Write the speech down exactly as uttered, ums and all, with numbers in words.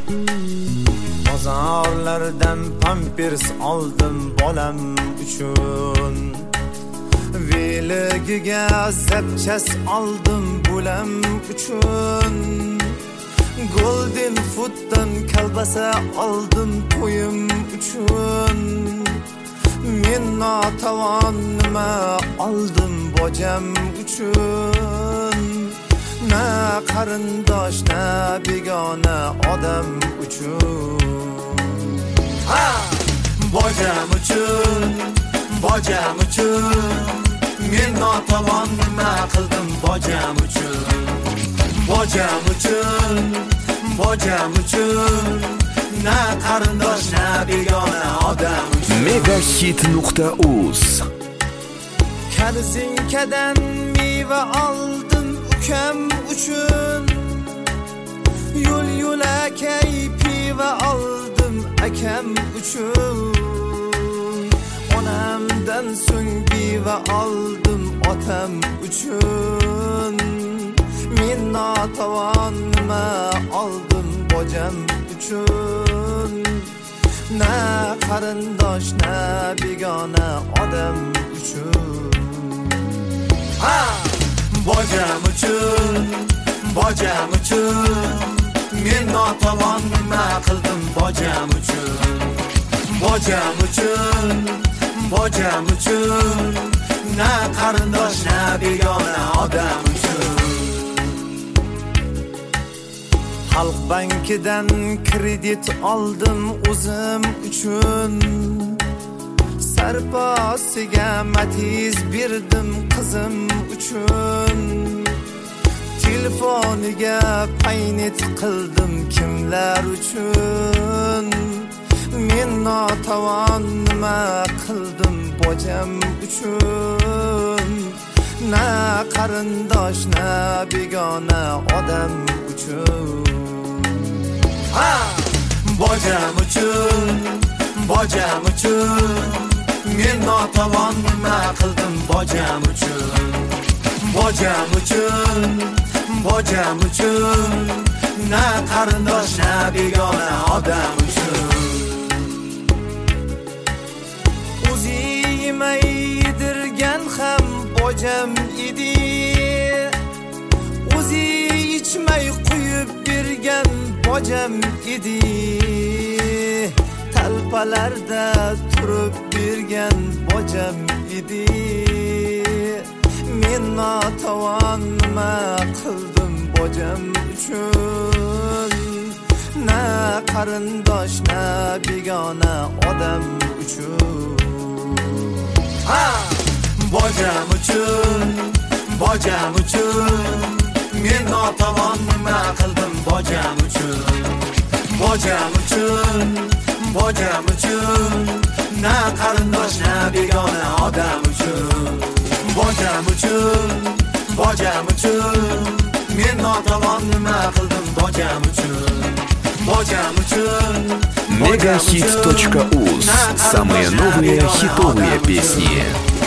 Bozorlardan pampers oldim bolam uchun, veligiga zapchas oldim bolam uchun, golden fooddan kalbasa oldim to'yim uchun, men notavon nima oldim bojam uchun, na qarindosh na begona odam uchun. Ha! Bojam uchun, bojam uchun, men notavon nima qildim bojam uchun, bojam uchun, bojam uchun, na qarindosh na begona odam uchun. megahit nuqta uz Karzinkadan meva oldim ukam uchun, yo'l yo'lakay piva oldim akam uchun, onamdan so'ng piva oldim otam uchun, men notavon nima oldim bojam uchun, na qarindosh na begona odam uchun. Ha! Bojam uchun, bojam uchun, men notavon nima qildim bojam uchun, bojam uchun, bojam uchun, na qarindosh na begona odam uchun. Xalq bankidan kredit oldim o'zim uchun, sarposiga matiz berdim qizim uchun, telefoniga paynet qildim kimlar uchun, men notavon nima qildim bojam uchun, na qarindosh na begona odam uchun. Ha! Bojam uchun, bojam uchun, men notavon nima qildim bojam uchun, bojam uchun, bojam uchun, na qarindosh na begona odam uchun. O'zi yemay yedirgan ham bojam edi, o'zi ichmay qo'yib bergan bojam edi, talpalarda turib bergan bojam edi, men notavon nima qildim bojam uchun, na qarindosh na begona odam uchun. Ha! Bojam uchun, bojam uchun, men notavon nima qildim bojam uchun, bojam uchun, bojam uchun, na qarindosh na begona odam uchun, bojam uchun, bojam uchun, men notavon nima qildim bojam uchun, bojam uchun. megahit точка уз. Самые новые хитовые песни.